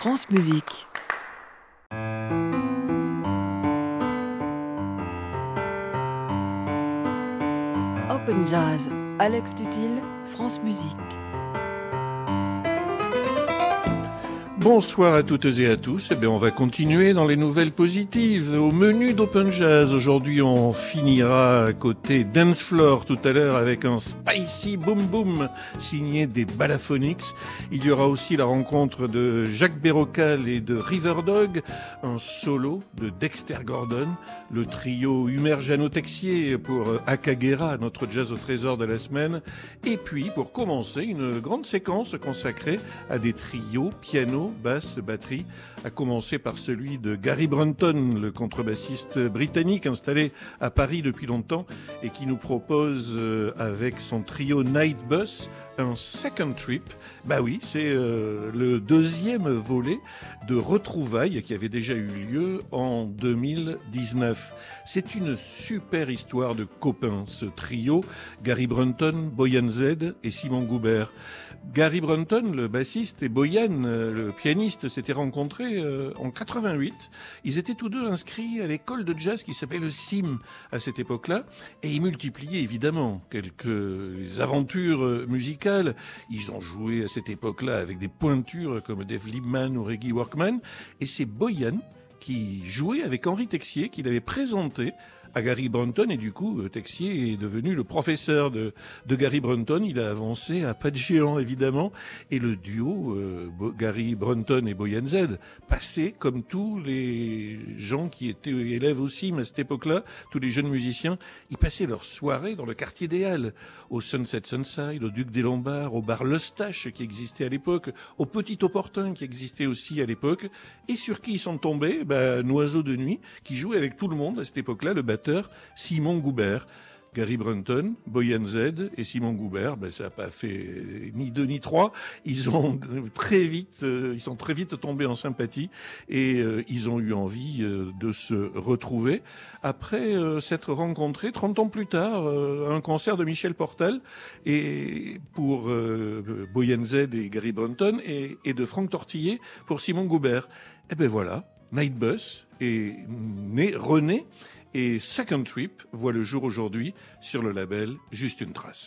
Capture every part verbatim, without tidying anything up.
France Musique. Open Jazz, Alex Tutil, France Musique. Bonsoir à toutes et à tous. Eh bien, on va continuer dans les nouvelles positives. Au menu d'Open Jazz, aujourd'hui, on finira à côté Dance Floor tout à l'heure avec un Spicy Boom Boom signé des Balaphonics. Il y aura aussi la rencontre de Jacques Bérocal et de Riverdog, un solo de Dexter Gordon, le trio Humer Jeannot Texier pour Akagera, notre jazz au trésor de la semaine. Et puis, pour commencer, une grande séquence consacrée à des trios, piano, basse, batterie, à commencer par celui de Gary Brunton, le contrebassiste britannique installé à Paris depuis longtemps et qui nous propose euh, avec son trio Night Bus un second trip. Bah oui, c'est euh, le deuxième volet de retrouvailles qui avait déjà eu lieu en deux mille dix-neuf. C'est une super histoire de copains, ce trio, Gary Brunton, Boyan Z et Simon Goubert. Gary Brunton, le bassiste, et Boyan, le pianiste, s'étaient rencontrés euh, en quatre-vingt-huit. Ils étaient tous deux inscrits à l'école de jazz qui s'appelait le C I M à cette époque-là. Et ils multipliaient évidemment quelques aventures musicales. Ils ont joué à cette époque-là avec des pointures comme Dave Liebman ou Reggie Workman. Et c'est Boyan qui jouait avec Henri Texier, qu'il avait présenté à Gary Brunton, et du coup, Texier est devenu le professeur de, de Gary Brunton. Il a avancé à pas de géant, évidemment, et le duo euh, Gary Brunton et Boyan Z passait, comme tous les gens qui étaient élèves au C I M à cette époque-là, tous les jeunes musiciens, ils passaient leurs soirées dans le quartier des Halles, au Sunset Sunside, au Duc des Lombards, au bar L'Eustache qui existait à l'époque, au Petit Opportun qui existait aussi à l'époque, et sur qui ils sont tombés, bah, Noiseau de Nuit, qui jouait avec tout le monde à cette époque-là, le batteur Simon Goubert. Gary Brunton, Boyan Z et Simon Goubert, ben ça n'a pas fait ni deux ni trois. Ils ont très vite, euh, ils sont très vite tombés en sympathie et euh, ils ont eu envie euh, de se retrouver après euh, s'être rencontrés trente ans plus tard euh, à un concert de Michel Portal et pour euh, Boyan Z et Gary Brunton et, et de Franck Tortillé pour Simon Goubert. Et ben voilà, Night Bus est né, rené. Et Second Trip voit le jour aujourd'hui sur le label Juste une trace.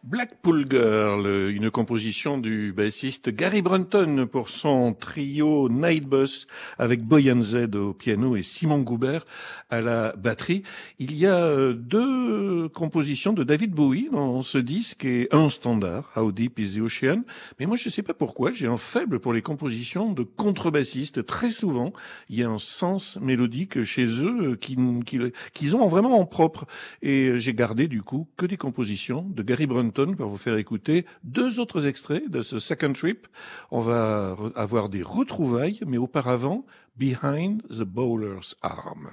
Blackpool Girl, une composition du bassiste Gary Brunton pour son trio Nightbus avec Boyan Z au piano et Simon Goubert à la batterie. Il y a deux compositions de David Bowie dans ce disque et un standard, How Deep is the Ocean. Mais moi, je ne sais pas pourquoi, j'ai un faible pour les compositions de contrebassistes. Très souvent, il y a un sens mélodique chez eux qu'ils qui, qui ont vraiment en propre. Et j'ai gardé du coup que des compositions de Gary Brunton pour vous faire écouter deux autres extraits de ce Second Trip. On va avoir des retrouvailles, mais auparavant, Behind the Bowler's Arm.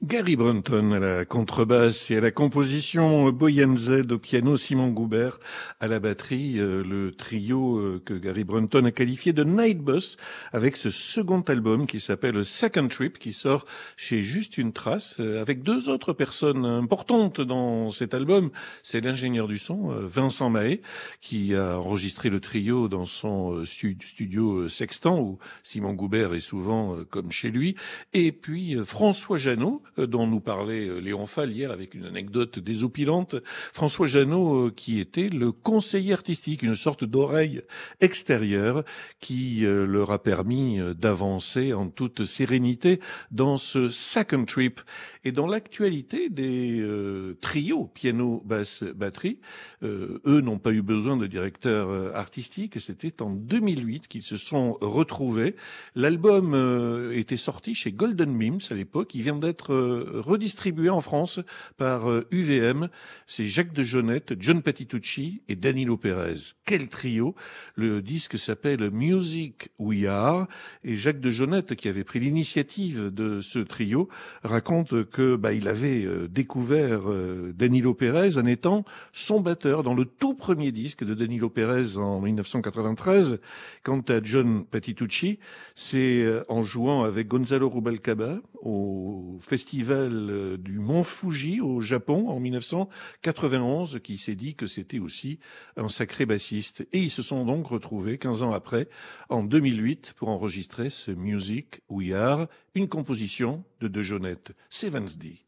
Gary Brunton à la contrebasse et à la composition, Boyan Z au piano, Simon Goubert à la batterie, euh, le trio euh, que Gary Brunton a qualifié de Night Bus avec ce second album qui s'appelle Second Trip, qui sort chez Juste une Trace, euh, avec deux autres personnes importantes dans cet album. C'est l'ingénieur du son, euh, Vincent Mahé, qui a enregistré le trio dans son euh, stu- studio euh, Sextant, où Simon Goubert est souvent euh, comme chez lui, et puis euh, François Jeannot, dont nous parlait Léon Fall hier avec une anecdote désopilante. François Jeannot, qui était le conseiller artistique, une sorte d'oreille extérieure qui leur a permis d'avancer en toute sérénité dans ce Second Trip. Et dans l'actualité des euh, trios, piano, basse, batterie, euh, eux n'ont pas eu besoin de directeur euh, artistique. C'était en deux mille huit qu'ils se sont retrouvés. L'album euh, était sorti chez Golden Mims à l'époque. Il vient d'être euh, redistribué en France par euh, U V M. C'est Jacques de Jonette, John Patitucci et Danilo Pérez. Quel trio! Le disque s'appelle Music We Are. Et Jacques de Jonette, qui avait pris l'initiative de ce trio, raconte que bah, il avait euh, découvert euh, Danilo Pérez en étant son batteur dans le tout premier disque de Danilo Pérez en dix-neuf cent quatre-vingt-treize. Quant à John Patitucci, c'est euh, en jouant avec Gonzalo Rubalcaba au festival euh, du Mont Fuji au Japon en dix-neuf cent quatre-vingt-onze qu'il s'est dit que c'était aussi un sacré bassiste. Et ils se sont donc retrouvés quinze ans après, en deux mille huit, pour enregistrer ce Music We Are, une composition de De Jonette. C'est Vance D.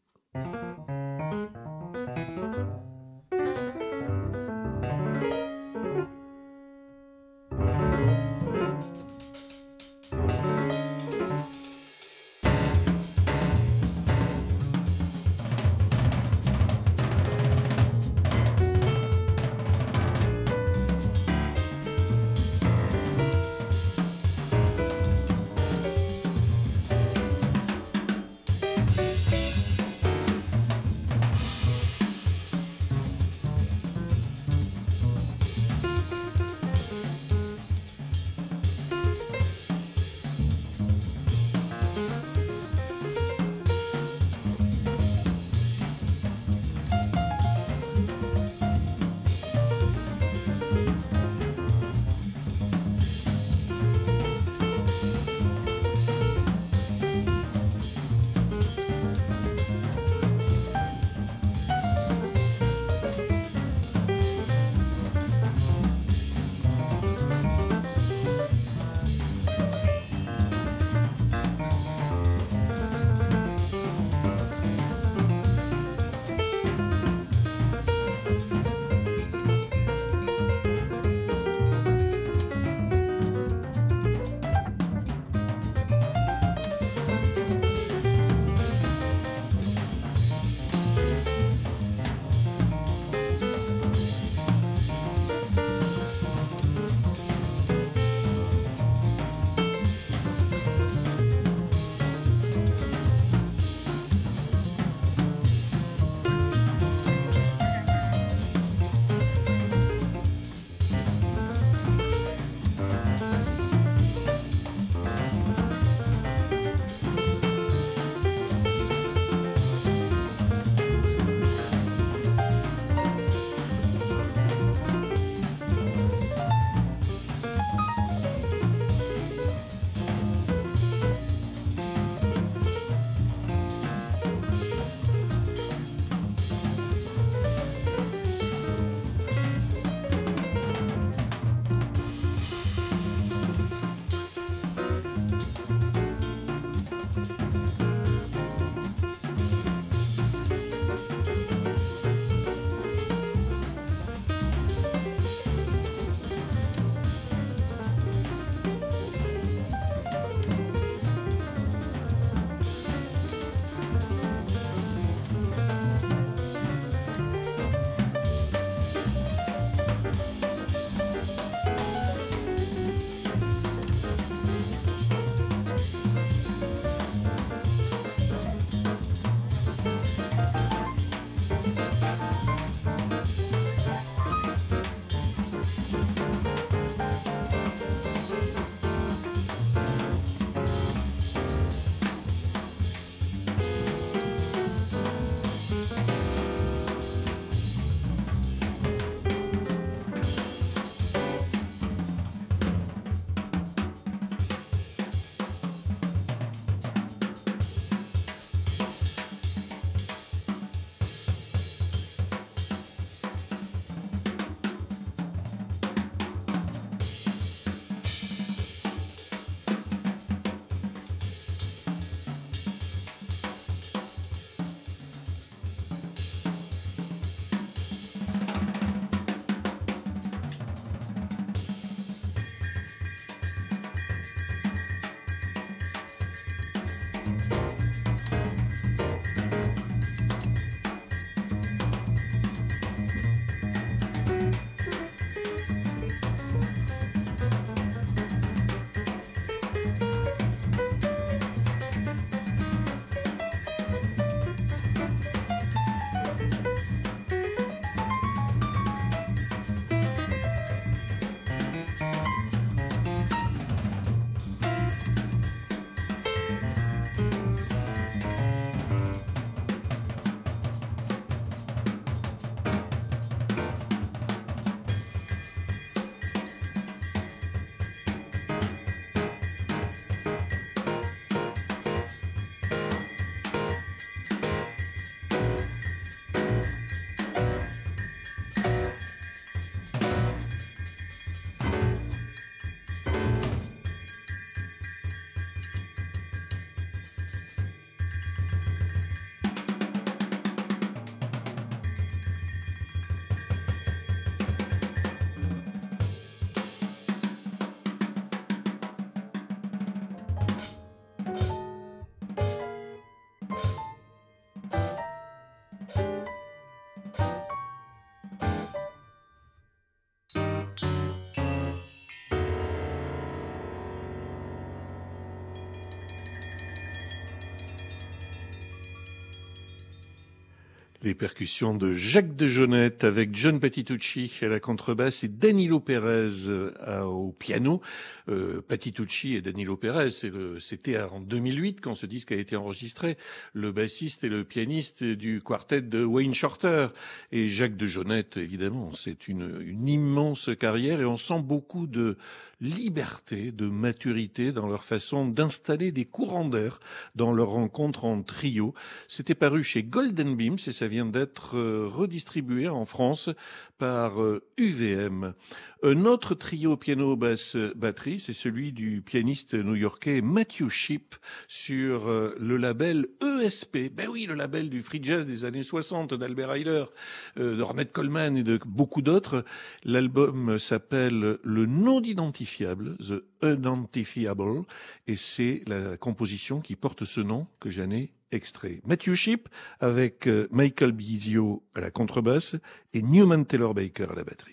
Les percussions de Jacques de Jonette avec John Patitucci à la contrebasse et Danilo Pérez euh, au piano. Euh, Patitucci et Danilo Pérez, c'est le, c'était en deux mille huit quand ce disque a été enregistré, le bassiste et le pianiste du quartet de Wayne Shorter. Et Jacques de Jonette, évidemment, c'est une, une immense carrière et on sent beaucoup de liberté, de maturité dans leur façon d'installer des courants d'air dans leur rencontre en trio. C'était paru chez Golden Beams et ça vient d'être euh, redistribué en France par euh, U V M. Un autre trio piano basse batterie, c'est celui du pianiste new-yorkais Matthew Shipp sur euh, le label E S P. Ben oui, le label du free jazz des années soixante d'Albert Ayler, euh, d'Ornette Coleman et de beaucoup d'autres. L'album s'appelle Le non identifiable, The Unidentifiable, et c'est la composition qui porte ce nom que j'en ai extrait. Matthew Shipp avec euh, Michael Bizio à la contrebasse et Newman Taylor Baker à la batterie.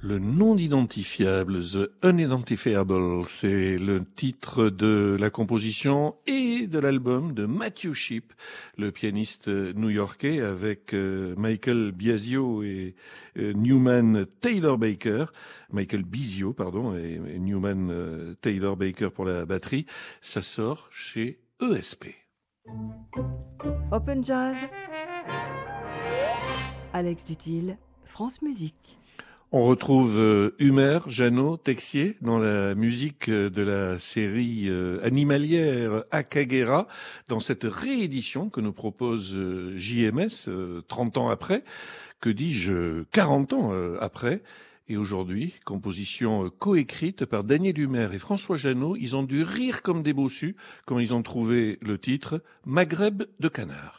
Le non identifiable, The Unidentifiable, c'est le titre de la composition et de l'album de Matthew Shipp, le pianiste new-yorkais, avec euh, Michael Biasio et euh, Newman Taylor Baker, Michael Bisio, pardon, et, et Newman euh, Taylor Baker pour la batterie. Ça sort chez E S P. Open Jazz, Alex Dutil, France Musique. On retrouve euh, Humer, Jeannot, Texier dans la musique euh, de la série euh, animalière Akagera, dans cette réédition que nous propose euh, J M S euh, trente ans après, que dis-je, quarante ans euh, après. Et aujourd'hui, composition euh, coécrite par Daniel Humer et François Jeannot, ils ont dû rire comme des bossus quand ils ont trouvé le titre Maghreb de canard.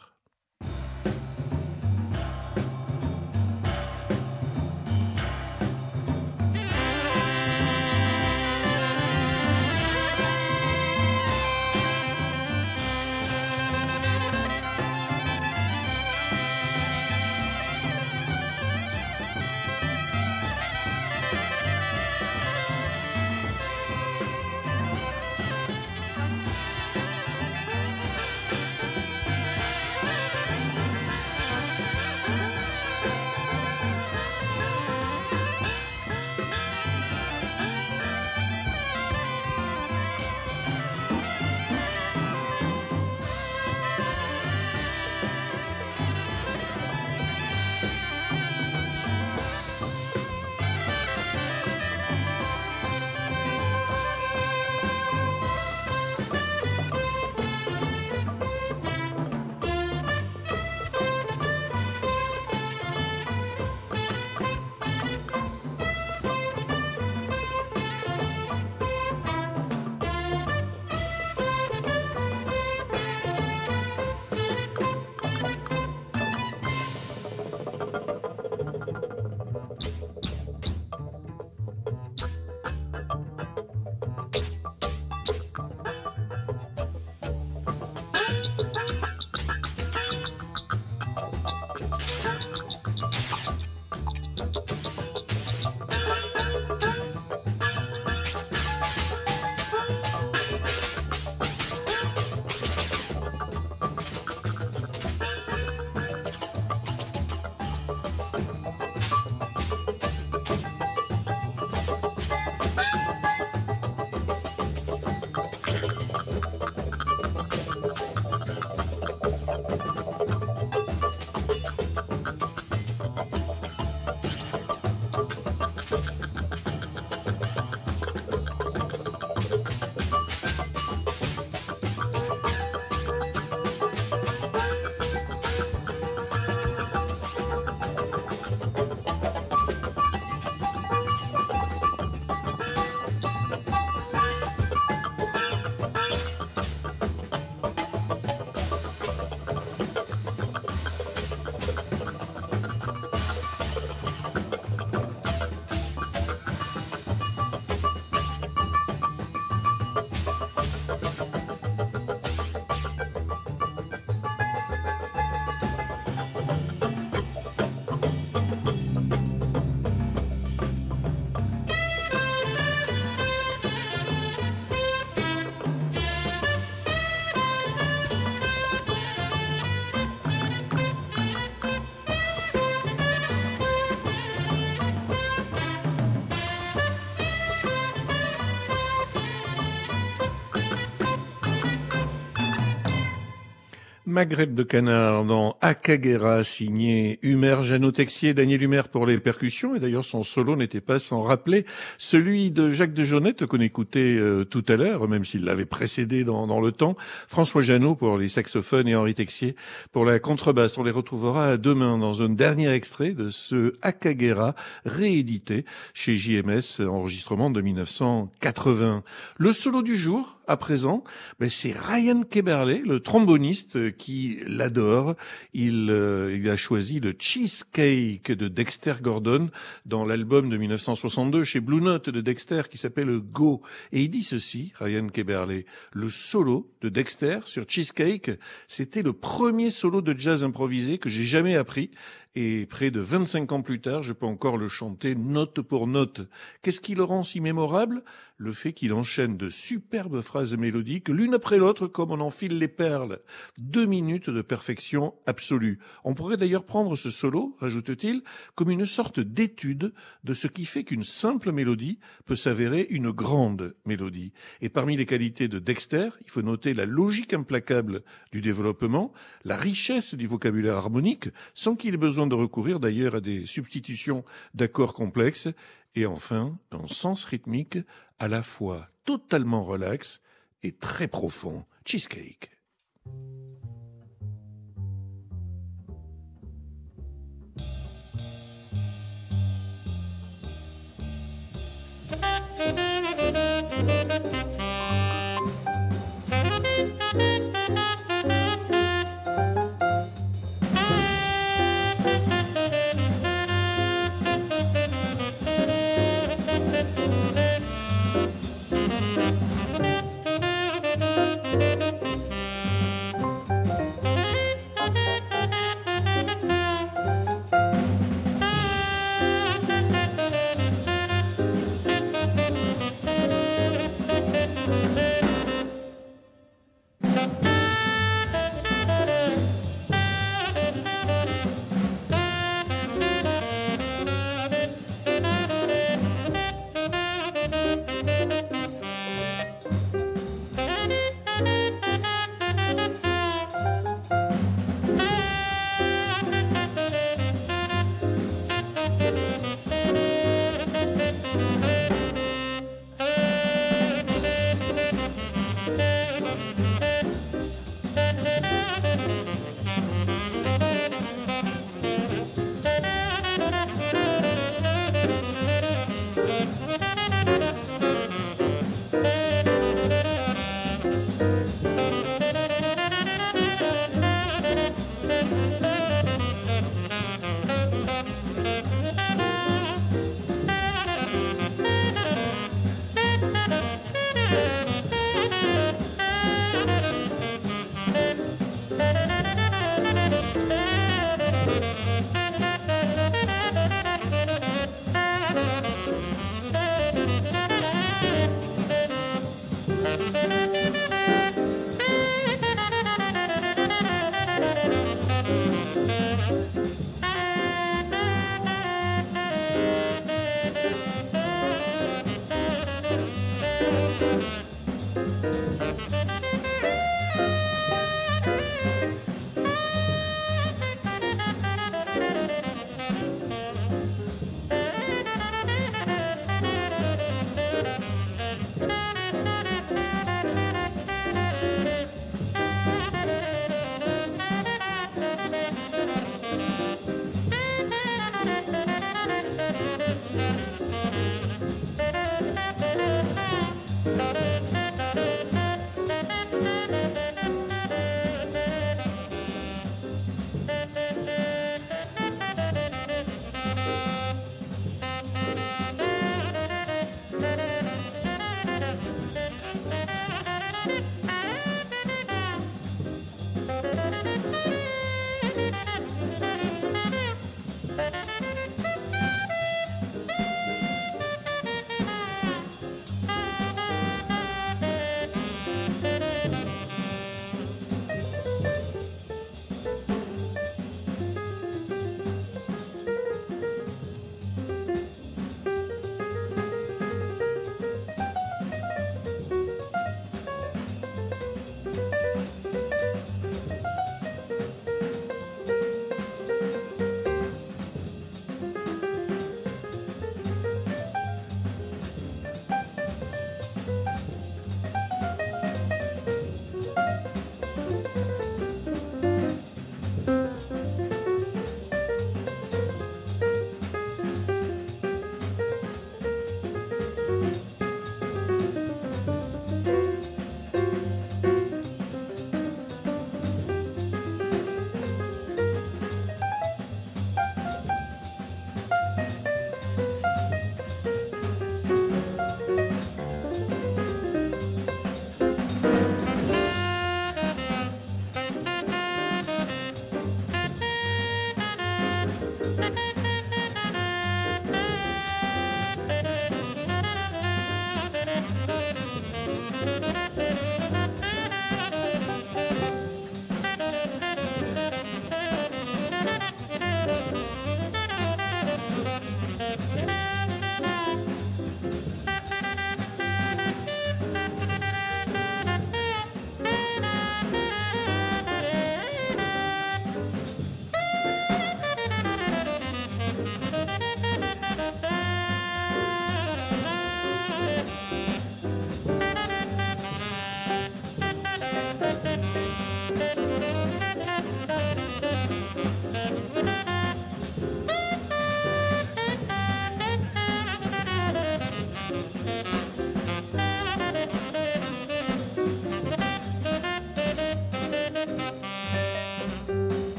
Maghreb de canard dans Akagera, signé Humer, Jeannot, Texier, Daniel Humer pour les percussions. Et d'ailleurs, son solo n'était pas sans rappeler celui de Jacques de Jonette qu'on écoutait euh, tout à l'heure, même s'il l'avait précédé dans, dans le temps. François Jeannot pour les saxophones et Henri Texier pour la contrebasse. On les retrouvera demain dans un dernier extrait de ce Akagera réédité chez J M S, enregistrement de mille neuf cent quatre-vingts. Le solo du jour, à présent, ben c'est Ryan Keberley, le tromboniste, qui l'adore. Il, euh, il a choisi le Cheesecake de Dexter Gordon dans l'album de mille neuf cent soixante-deux chez Blue Note de Dexter qui s'appelle Go. Et il dit ceci, Ryan Keberley, le solo de Dexter sur Cheesecake, c'était le premier solo de jazz improvisé que j'ai jamais appris. et près de vingt-cinq ans plus tard, je peux encore le chanter note pour note. Qu'est-ce qui le rend si mémorable ? Le fait qu'il enchaîne de superbes phrases mélodiques, l'une après l'autre, comme on enfile les perles. Deux minutes de perfection absolue. On pourrait d'ailleurs prendre ce solo, rajoute-t-il, comme une sorte d'étude de ce qui fait qu'une simple mélodie peut s'avérer une grande mélodie. Et parmi les qualités de Dexter, il faut noter la logique implacable du développement, la richesse du vocabulaire harmonique, sans qu'il ait besoin de recourir d'ailleurs à des substitutions d'accords complexes, et enfin un sens rythmique à la fois totalement relax et très profond. Cheesecake.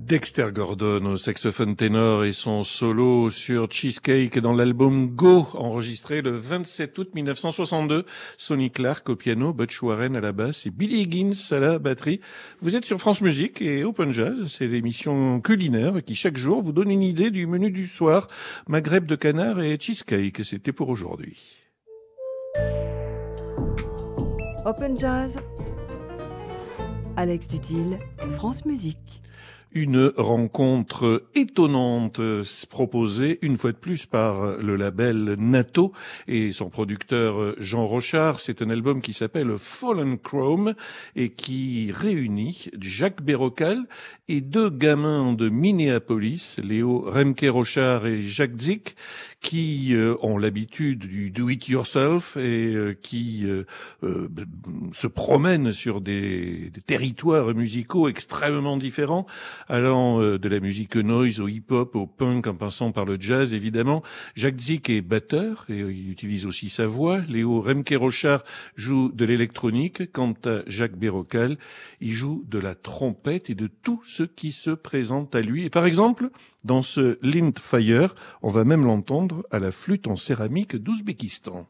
Dexter Gordon au saxophone ténor et son solo sur Cheesecake dans l'album Go, enregistré le vingt-sept août mille neuf cent soixante-deux. Sonny Clark au piano, Butch Warren à la basse et Billy Higgins à la batterie. Vous êtes sur France Musique et Open Jazz, c'est l'émission culinaire qui chaque jour vous donne une idée du menu du soir. Maghreb de canard et cheesecake, c'était pour aujourd'hui. Open Jazz, Alex Dutil, France Musique. Une rencontre étonnante proposée une fois de plus par le label Nato et son producteur Jean Rochard. C'est un album qui s'appelle Fallen Chrome et qui réunit Jacques Bérocal et deux gamins de Minneapolis, Léo Remke-Rochard et Jacques Zik, qui euh, ont l'habitude du do-it-yourself et euh, qui euh, euh, se promènent sur des, des territoires musicaux extrêmement différents, allant euh, de la musique noise au hip-hop, au punk, en passant par le jazz, évidemment. Jacques Zik est batteur et il utilise aussi sa voix. Léo Remke-Rochard joue de l'électronique. Quant à Jacques Bérocal, il joue de la trompette et de tout ce qui se présente à lui. Et par exemple, dans ce Lind Fire, on va même l'entendre à la flûte en céramique d'Ouzbékistan.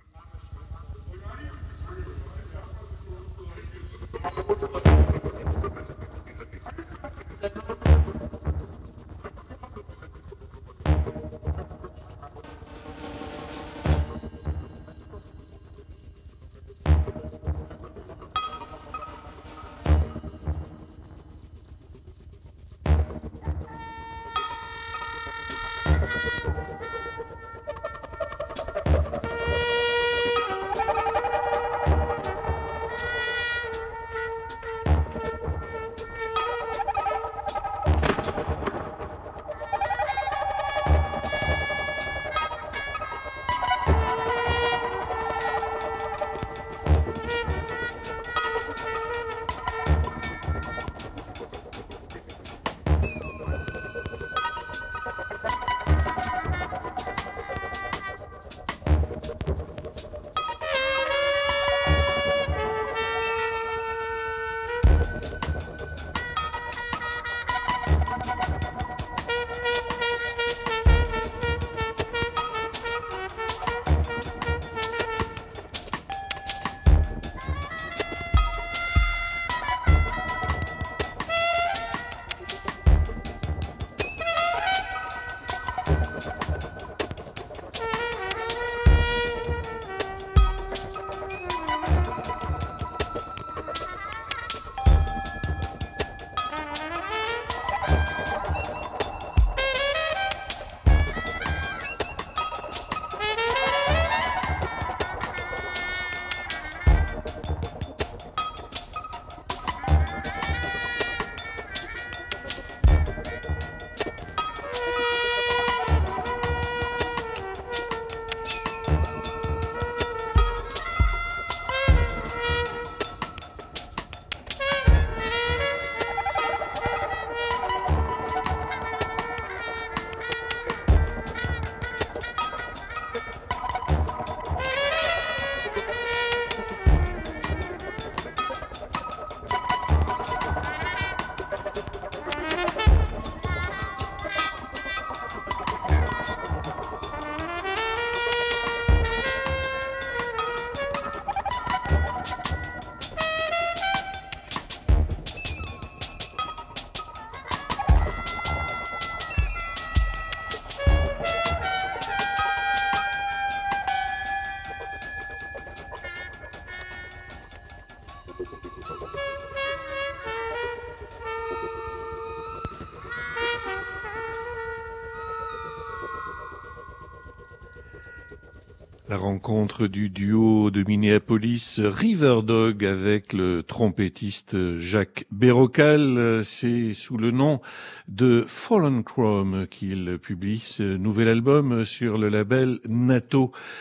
La rencontre du duo de Minneapolis Riverdog avec le trompettiste Jacques Bérocal, c'est sous le nom de Fallen Chrome qu'il publie ce nouvel album sur le label Nato.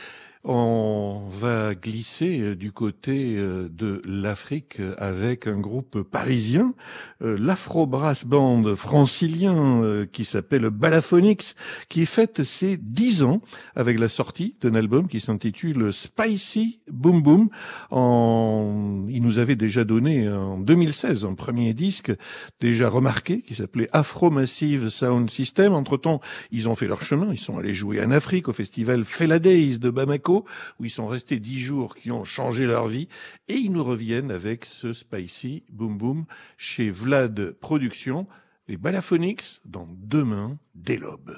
On va glisser du côté de l'Afrique avec un groupe parisien, l'Afro Brass Band francilien qui s'appelle Balaphonix, qui fête ses dix ans avec la sortie d'un album qui s'intitule Spicy Boom Boom. En... Il nous avait déjà donné en deux mille seize un premier disque déjà remarqué qui s'appelait Afro Massive Sound System. Entre-temps, ils ont fait leur chemin, ils sont allés jouer en Afrique au festival Fela Days de Bamako, où ils sont restés dix jours qui ont changé leur vie, et ils nous reviennent avec ce Spicy Boom Boom chez Vlad Productions, les Balaphonix dans Demain dès l'aube.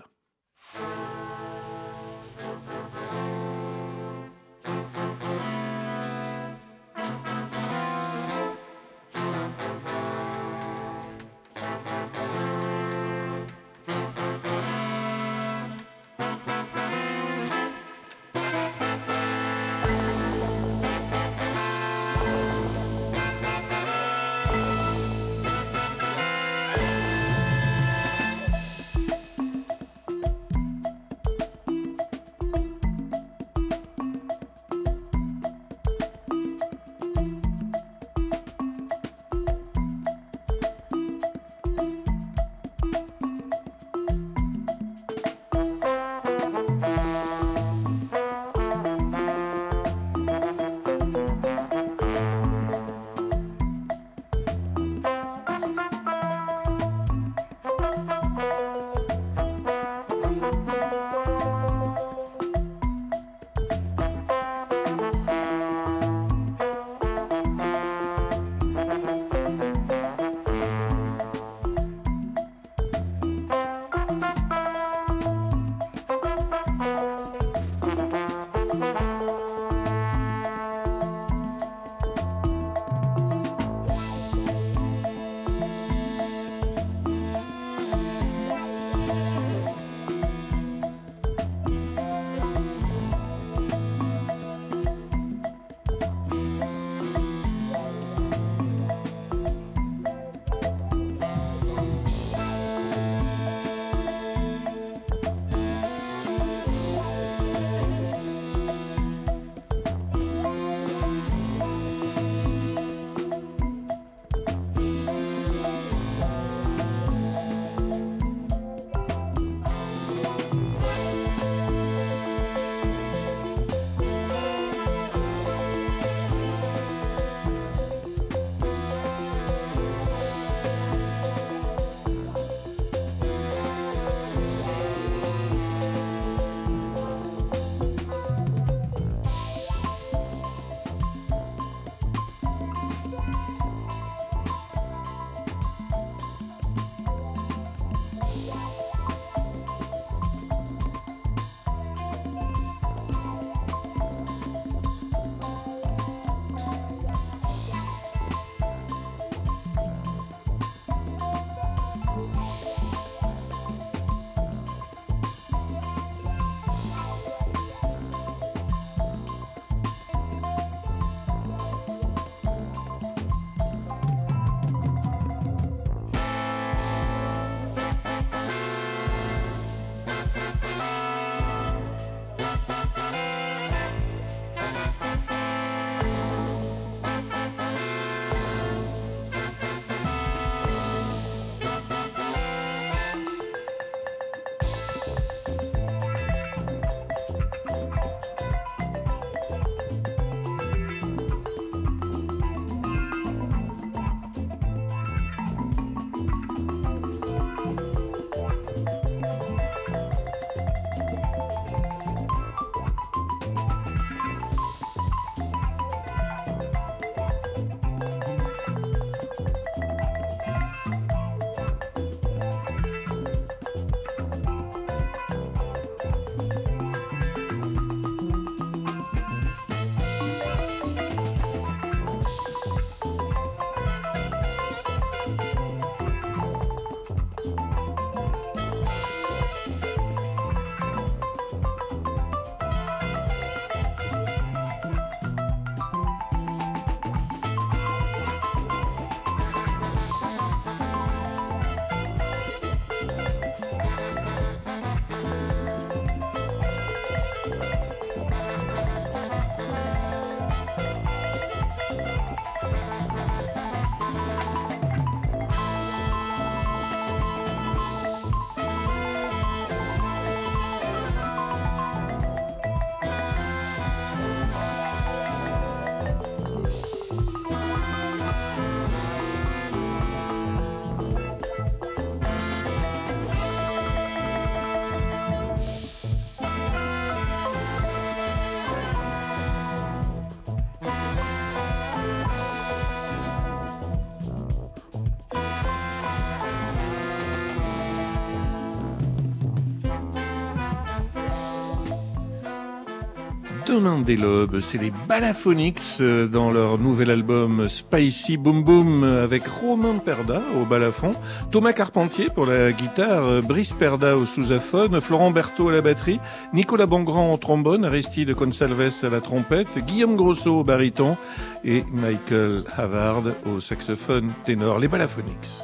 Demain des lobes, c'est les Balaphonics dans leur nouvel album Spicy Boom Boom avec Romain Perda au balafon, Thomas Carpentier pour la guitare, Brice Perda au sousaphone, Florent Berthaud à la batterie, Nicolas Bongrand au trombone, Aristide Consalves à la trompette, Guillaume Grosso au baryton et Michael Havard au saxophone ténor. Les Balaphonics.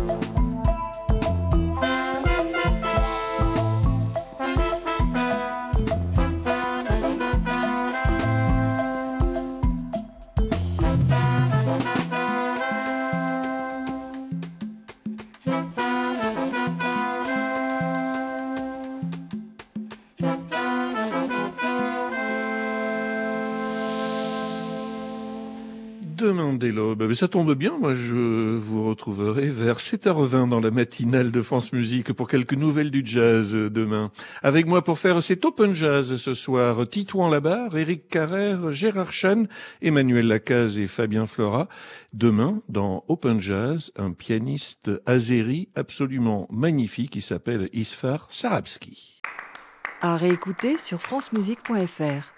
Demain des lobes, mais ça tombe bien, moi je vous retrouverai vers sept heures vingt dans la matinale de France Musique pour quelques nouvelles du jazz demain. Avec moi pour faire cet Open Jazz ce soir, Titouan Labarre, Éric Carrère, Gérard Chan, Emmanuel Lacaze et Fabien Flora. Demain, dans Open Jazz, un pianiste azéri absolument magnifique qui s'appelle Isfar Sarabski. À réécouter sur francemusique point f r.